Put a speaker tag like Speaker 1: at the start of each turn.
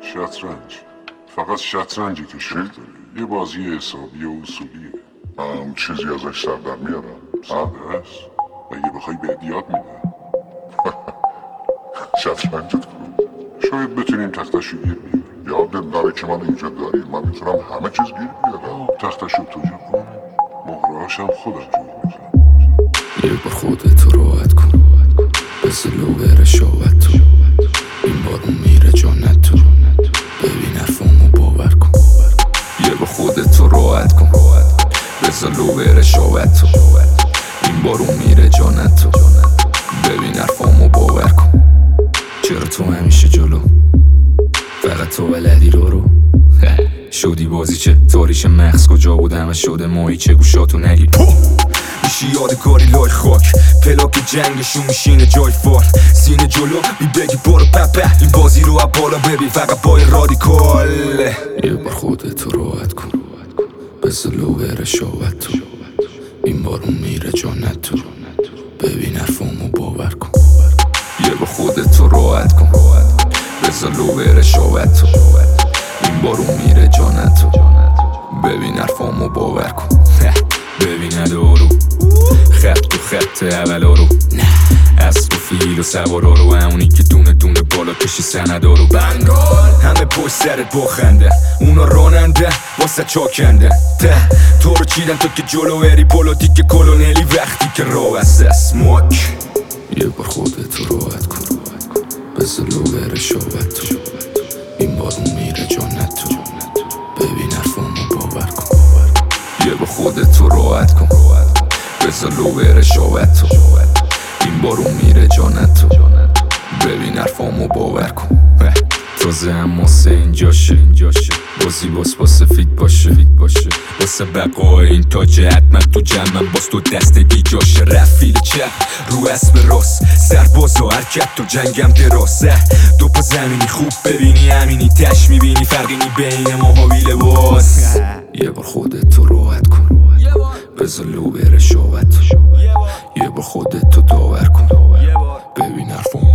Speaker 1: شطرنج فقط شطرنجی که شکل داره. یه بازی حسابی و اصولیه.
Speaker 2: اون چیزی ازش سر در میارم.
Speaker 1: ساده است. اگه بخوای به یاد میده.
Speaker 2: شطرنجت کو؟
Speaker 1: شاید بتونیم تختشو گیر بیاریم.
Speaker 2: یادت داره که من اینجا داری. من میتونم همه چیز گیر بیارم.
Speaker 1: تختشو تو جا کن، مهرهاشم خودم جور میزنم.
Speaker 3: یه بار خودتو راحت کن، بذار لو بره شاوت تو. این بارون میره جانت تو، ببین حرفامو باور کن. یه بار خودتو راحت کن، بذار لو بره شاوت تو. این بارون میره جانت تو، ببین حرفامو باور کن. چرا تو همیشه جلو، فقط تو بلدی رو شدی بازی چه تاریش مغز کجا بود همه شده مایی چه گوشاتو نگیر میشی یادگاری لای خاک پلاک جنگشون میشینه جای فال سینه جلو بی بگی برو پپه این بازی رو بالا ببین فقط بای رادیکال. یه بار خودتو راحت کن، بذار لو بره شاوت تو. این بارون میره جانت تو، ببین حرفامو باور کن. یه بار خودتو راحت کن، بذار لو بره شاوت تو. این بارون میره جانت تو، ببین حرفامو باور کن. ببین ادارو خط تو خط اولا رو اسب و فیل و سوارا رو همونی که دونه دونه بالا کشی سندارو بنگال همه پشت سرت با خنده اونا راننده واسه چاکنده تو رو چیدن تو که جلو بری پولوتیک کلونلی وقتی که راه است اسموک. یه بار خودتو راحت کن، بذار لو بره شاوت تو. این بارون میره جانت تو، ببین حرفامو باور کن. یه بار خودتو راحت کن، بذار لو بره شاوت تو. این بارون میره جانت تو، ببین حرفامو باور کن. تازه هم واسه اینجاشه بازی با سفید باشه واسه بقای این تاجه حتما تو جمعم باز تو دستگی جاشه. رفیل چپ رو اسب راست سرباز و حرکت تو جنگم دراسه دو پا زمینی خوب ببینی همینی تش میبینی فرقی نی بین ماها بی لباس. یه بار خودتو راحت کن، بذار لو بره شاوت تو. یه بار خودتو داور کن، ببین حرفم